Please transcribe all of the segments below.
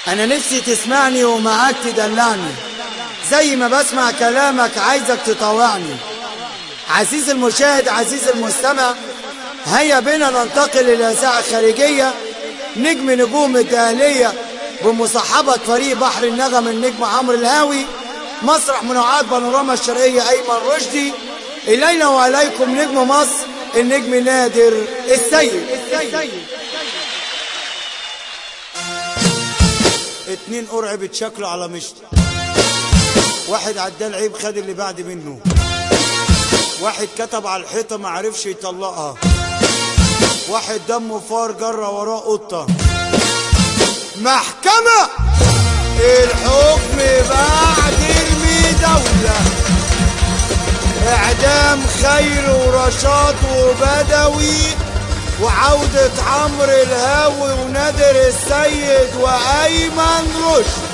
انا نفسي تسمعني ومعاك تدلعني، زي ما بسمع كلامك عايزك تطوعني. عزيز المشاهد، عزيز المستمع، هيا بنا ننتقل للإذاعة الخارجية. نجم نجوم الدهلية بمصاحبة فريق بحر النغم النجم عمرو الهاوي، مسرح منوعات بانوراما الشرقية أيمن رشدي. إلينا وعليكم نجم مصر النجم نادر السيد. اتنين قرع بتشكلوا على مشط، واحد عدال عيب خد اللي بعد منه، واحد كتب على الحيطة معرفش يطلقها، واحد دمه فار جرى وراه قطة. محكمة الحكم بعد المداولة، اعدام خير ورشاد وبدوي، وعودة عمرو الهاوي ونادر السيد وأيمن رشد.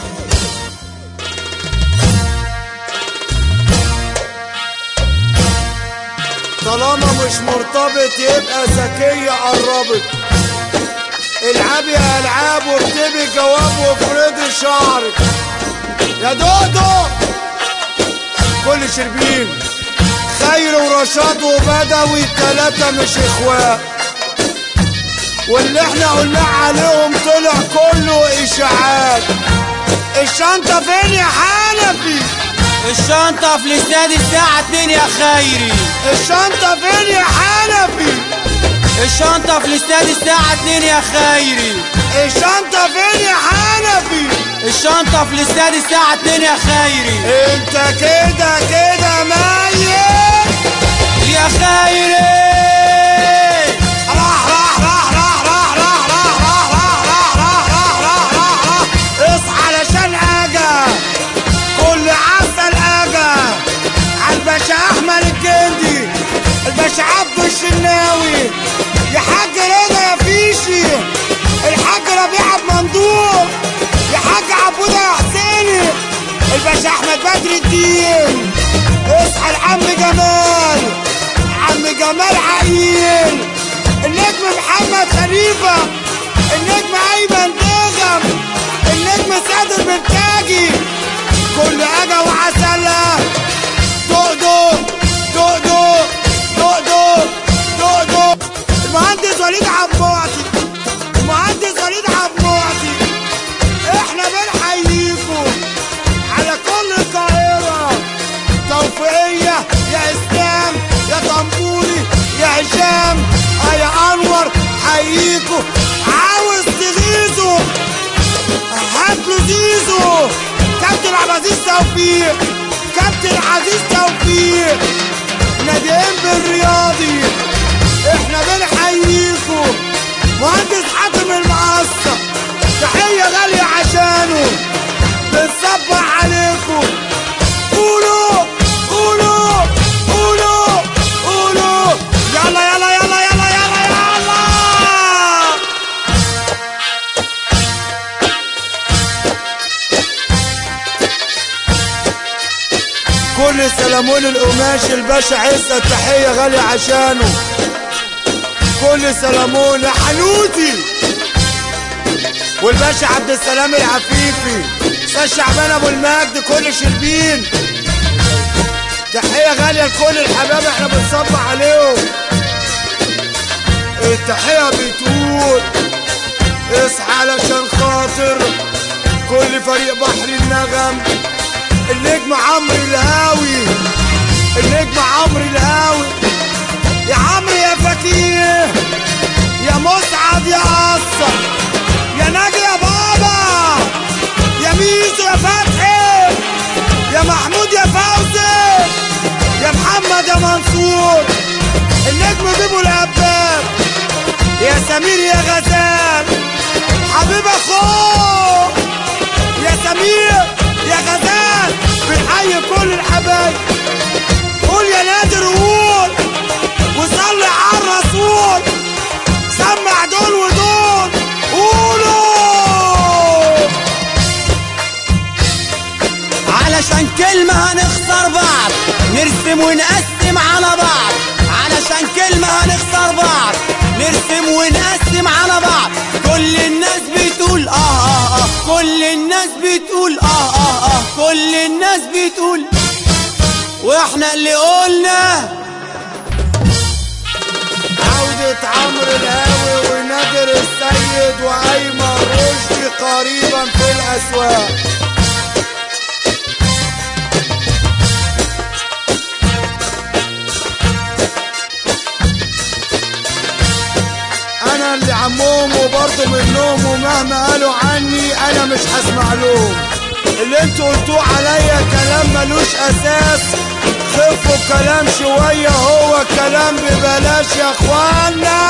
طالما مش مرتبط يبقى ذكية قربت. العبي يا العاب واكتبي جواب وافردي شعرك يا دودو. كل شربين خير ورشاد وبدوي التلاتة مش اخوات، واللي احنا قلنا عليهم طلع كله اشاعات. الشنطة فين يا حنفي؟ الشنطة في الاستاد الساعة 2 يا خيري. الشنطة فين يا حنفي؟ الشنطة في الاستاد الساعة 2 يا خيري. الشنطة فين يا حنفي؟ الشنطة في الاستاد الساعة 2 يا خيري. انت كده كده ميت يا خيري. راح راح راح راح راح راح راح راح راح راح راح راح راح راح. اصحى علشان اجا كل عسل اجا عالباشا احمد الجندي، الباشا عبد الشناوي، يا حاج رضا يا فيشي، الحاج ربيع بمندوق، يا حاج عبودة يا حسيني، الباشا احمد بدر الدين. اصحى العم جمال، عم جمال عقيل، النجم محمد خليفة، النجم ايمن دغم، النجم سعد البرتاجي، كل اجا وعسلة. دقدق دقدق دقدق دقدق. المهندس وليد عباطي، المهندس وليد عباطي، احنا بنحييكم على كل القاهرة. توفيقية يا اسلام يا طنبوري يا هشام يا انور، حييكم. عاوز تغيظوا هاتلوا زيزو، كابتن عبد العزيز توفيق، كابتن عزيز توفيق، نادئين بالرياضي، احنا بنحييكم. مهندس حاتم المقصة، تحية غالية عشانه، بنصبح عليكم. قولوا قولوا قولوا قولوا يلا يلا يلا يلا يلا يلا. كل سلامون القماش الباشا عزة، تحية غالية عشانه. كل سلامون يا حنوتي، والباشا عبد السلام العفيفي، استاذ شعبان ابو المجد، كل شربين، تحية غالية لكل الحباب احنا بنصبح عليهم. التحية بتقول اصحى علشان خاطر كل فريق بحر النغم، النجم عمرو الهاوي، النجم عمرو الهاوي، يا عمرو يا فكيه، يا مسعد يا قصة، يا ناجي يا بابا، يا ميزو يا فتحي، يا محمود يا فوزي، يا محمد يا منصور، النجم بيبو الهباب، يا سمير يا غزال، حبيب اخوه يا سمير يا غزال، بنحيي كل الحبايب. قول يا نادر قول وصلي على الرسول، سمع دول ودول قولوا. علشان كلمة هنخسر بعض، نرسم ونقسم على بعض. علشان كلمة هنخسر بعض، نرسم ونقسم على بعض. كل الناس بتقول كل كل الناس بتقول واحنا اللي قلنا. عودة عمرو الهاوي ونادر السيد وأيمن رشدي قريبا في الأسواق. أنا اللي عمهم وبرضه منهم، ومهما قالوا عني أنا مش هسمع لهم. اللي انتوا قلتوه عليا كلام ملوش أساس، خفوا الكلام شوية، هو الكلام ببلاش يا اخوانا.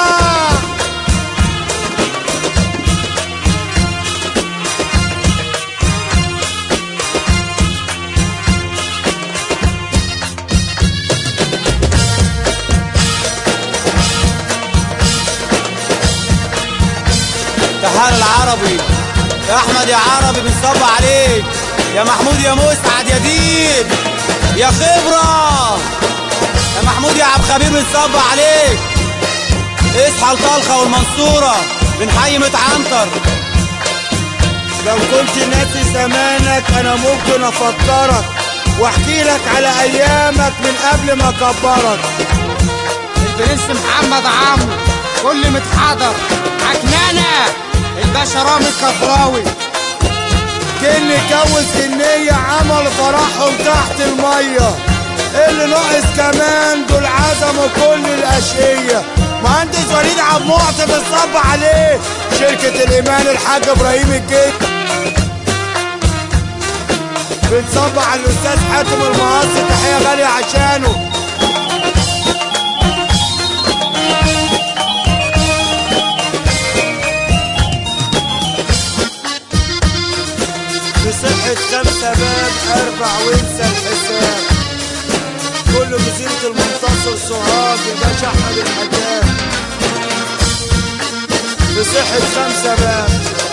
تعال العربي يا احمد يا عربي بنصب عليك، يا محمود يا مسعد يا ديب يا خبرة، يا محمود يا عبد خبير بنصب عليك. اصحى الطلخة والمنصورة بنحيي متعنطر. لو كنت ناسي زمانك انا ممكن افكرك واحكي لك على ايامك من قبل ما اكبرك. البرنس محمد عمرو كل متحضر عكنانة الباشا رامي الكفراوي. كل جوز جنية عمل فرحهم تحت المية، اللي ناقص كمان دول عزموا كل الاشقية. مهندس وليد عبد المعطي بنصب عليه، شركة الإيمان الحاج إبراهيم الجيد بنصب على الأستاذ حاتم المقص، تحية غالية عشانه. بصحة 5 باب 4 وانسى الحساب، كله جزيرة المنتصر سوهاج الباشا أحمد الحجاج. بصحة 5 باب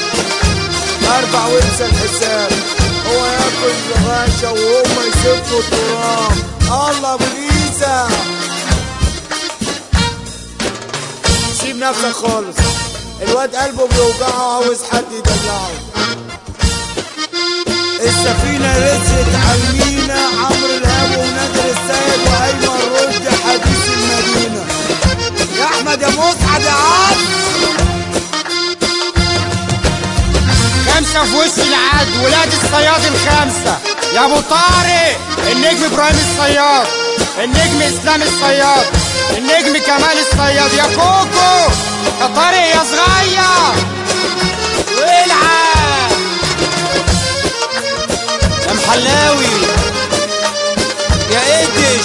4 وانسى الحساب، هو ياكل الغاشة وهم يسفوا التراب. الله ابو عيسى سيب نفسك خالص، الواد قلبه بيوجعه عاوز حد يدلعه. السفينة رزقت عالمينا، عمرو الهاوي ونادر السيد وأيمن رشدي حديث المدينة. يا أحمد يا مسعد يا عم 5 في وش العد ولاد الصياد ال5، يا ابو طارق النجم ابراهيم الصياد، النجم اسلام الصياد، النجم كمال الصياد، يا كوكو يا طارق يا صغير والعب يا محلاوي يا قدش.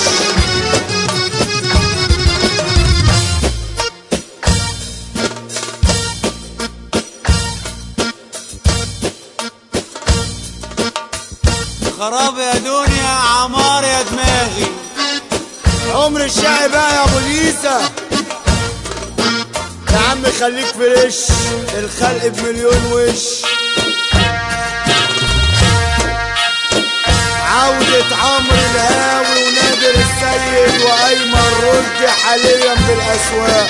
خراب يا دنيا عمار يا دماغي. عمر الشقي بقى يا ابو ليسا، يا عم خليك فريش، الخلق بمليون وش. عودة عمرو الهاوي ونادر السيد وأيمن رشدي حاليا بالأسواق.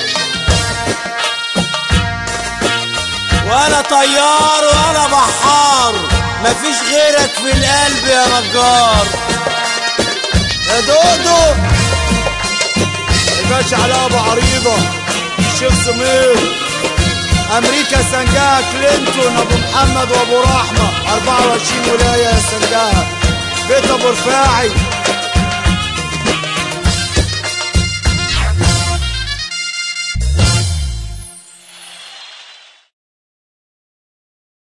ولا طيار ولا بحار، مفيش غيرك في القلب يا نجار. يا دودو الباشا علاء ابو عريضة، الشيخ سمير، امريكا سنجاها كلينتون، ابو محمد وابو رحمة 24 ولاية يا سنجاها، بيت ابو رفاعي